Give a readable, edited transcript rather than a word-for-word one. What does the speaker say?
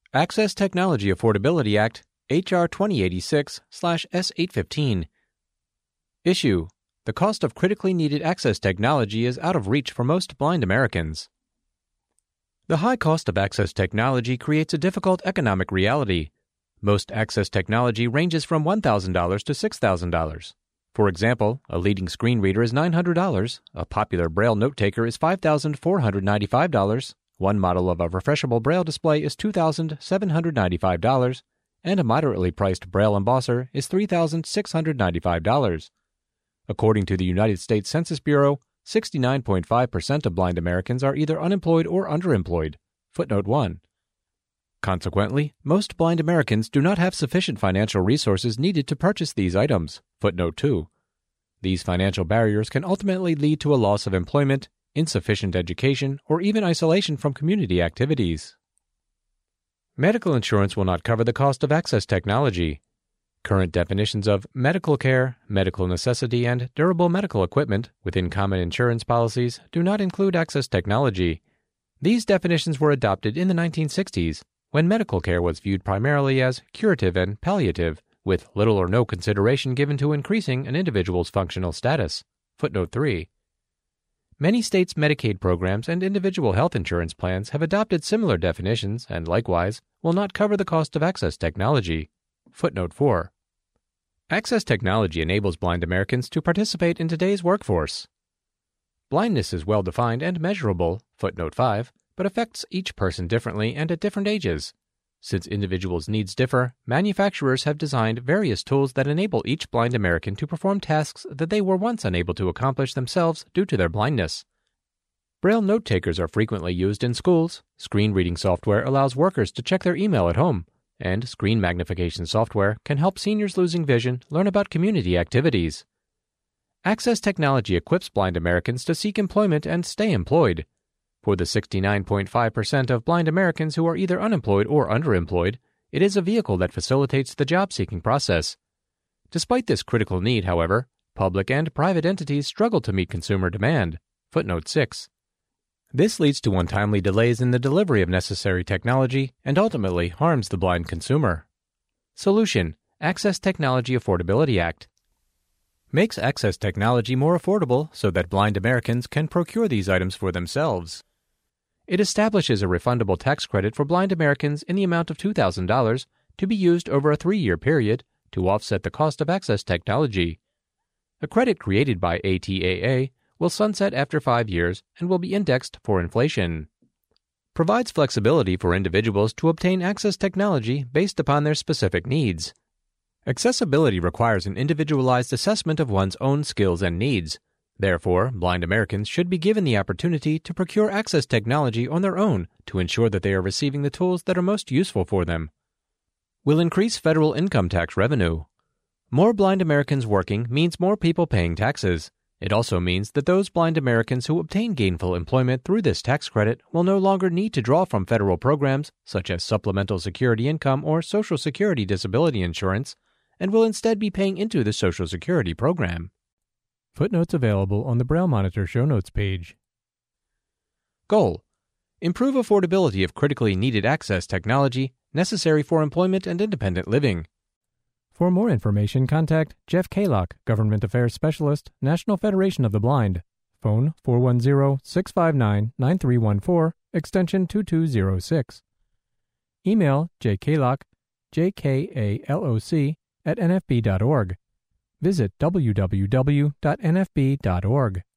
Access Technology Affordability Act, H.R. 2086/S815. Issue: the cost of critically needed access technology is out of reach for most blind Americans. The high cost of access technology creates a difficult economic reality. Most access technology ranges from $1,000 to $6,000. For example, a leading screen reader is $900, a popular Braille note taker is $5,495, one model of a refreshable Braille display is $2,795, and a moderately priced Braille embosser is $3,695. According to the United States Census Bureau, 69.5% of blind Americans are either unemployed or underemployed. Footnote 1. Consequently, most blind Americans do not have sufficient financial resources needed to purchase these items. Footnote 2. These financial barriers can ultimately lead to a loss of employment, insufficient education, or even isolation from community activities. Medical insurance will not cover the cost of access technology. Current definitions of medical care, medical necessity, and durable medical equipment within common insurance policies do not include access technology. These definitions were adopted in the 1960s, when medical care was viewed primarily as curative and palliative, with little or no consideration given to increasing an individual's functional status. Footnote 3. Many states' Medicaid programs and individual health insurance plans have adopted similar definitions and likewise will not cover the cost of access technology. Footnote 4. Access technology enables blind Americans to participate in today's workforce. Blindness is well defined and measurable, footnote 5, but affects each person differently and at different ages. Since individuals' needs differ, manufacturers have designed various tools that enable each blind American to perform tasks that they were once unable to accomplish themselves due to their blindness. Braille note takers are frequently used in schools, screen reading software allows workers to check their email at home, and screen magnification software can help seniors losing vision learn about community activities. Access technology equips blind Americans to seek employment and stay employed. For the 69.5% of blind Americans who are either unemployed or underemployed, it is a vehicle that facilitates the job-seeking process. Despite this critical need, however, public and private entities struggle to meet consumer demand. Footnote 6. This leads to untimely delays in the delivery of necessary technology and ultimately harms the blind consumer. Solution: Access Technology Affordability Act. Makes access technology more affordable so that blind Americans can procure these items for themselves. It establishes a refundable tax credit for blind Americans in the amount of $2,000 to be used over a 3-year period to offset the cost of access technology. A credit created by ATAA will sunset after 5 years and will be indexed for inflation. Provides flexibility for individuals to obtain access technology based upon their specific needs. Accessibility requires an individualized assessment of one's own skills and needs. Therefore, blind Americans should be given the opportunity to procure access technology on their own to ensure that they are receiving the tools that are most useful for them. Will increase federal income tax revenue. More blind Americans working means more people paying taxes. It also means that those blind Americans who obtain gainful employment through this tax credit will no longer need to draw from federal programs such as Supplemental Security Income or Social Security Disability Insurance, and will instead be paying into the Social Security program. Footnotes available on the Braille Monitor show notes page. Goal: improve affordability of critically needed access technology necessary for employment and independent living. For more information, contact Jeff Kaylock, Government Affairs Specialist, National Federation of the Blind. Phone 410-659-9314, extension 2206. Email jkaloc, jkaloc, @nfb.org. Visit www.nfb.org.